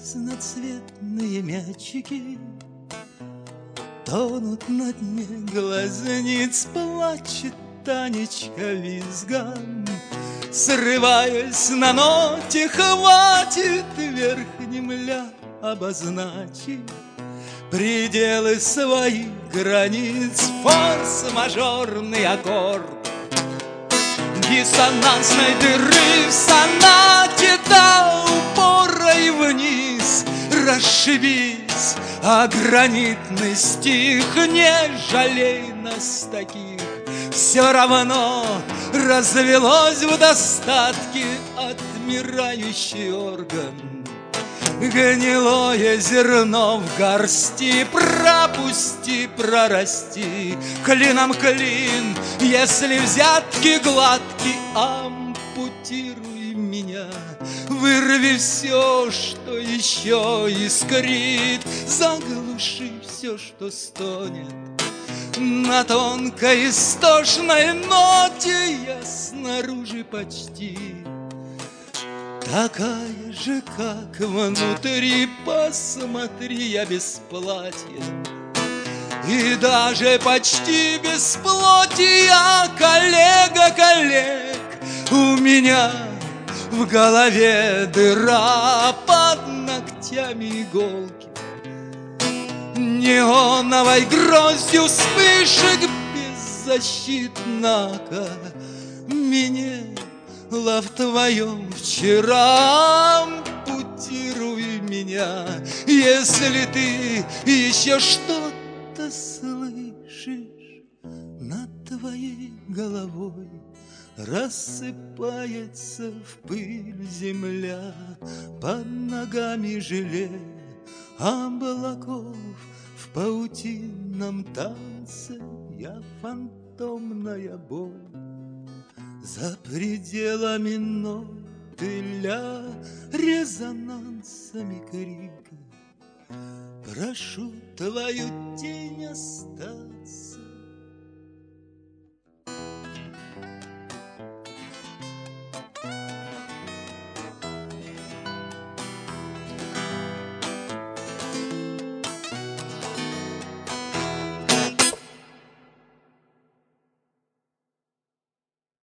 разноцветные мячики тонут на дне глазниц, плачет Танечка визгом. Срываясь на ноте, хватит верхним ля обозначить пределы своих границ. Форс-мажорный аккорд диссонансной дыры в сонате до упора и вниз. Расшибись, а гранитный стих, не жалей нас таких. Все равно развелось в достатке отмирающий орган. Гнилое зерно в горсти пропусти, прорасти. Клином клин, если взятки гладки, ампутируй меня. Вырви все, что еще искрит, заглуши все, что стонет. На тонкой истошной ноте я снаружи почти такая же, как внутри. Посмотри, я без платья и даже почти без плоти. Я коллега коллег, у меня в голове дыра, под ногтями иголки. Неоновой гроздью вспышек беззащитно меняла в твоем вчера. Ампутируй меня, если ты еще что-то слышишь. Над твоей головой рассыпается в пыль земля, под ногами желе облаков. В паутинном танце я фантомная боль. За пределами ноты ля резонансами крика прошу твою тень остаться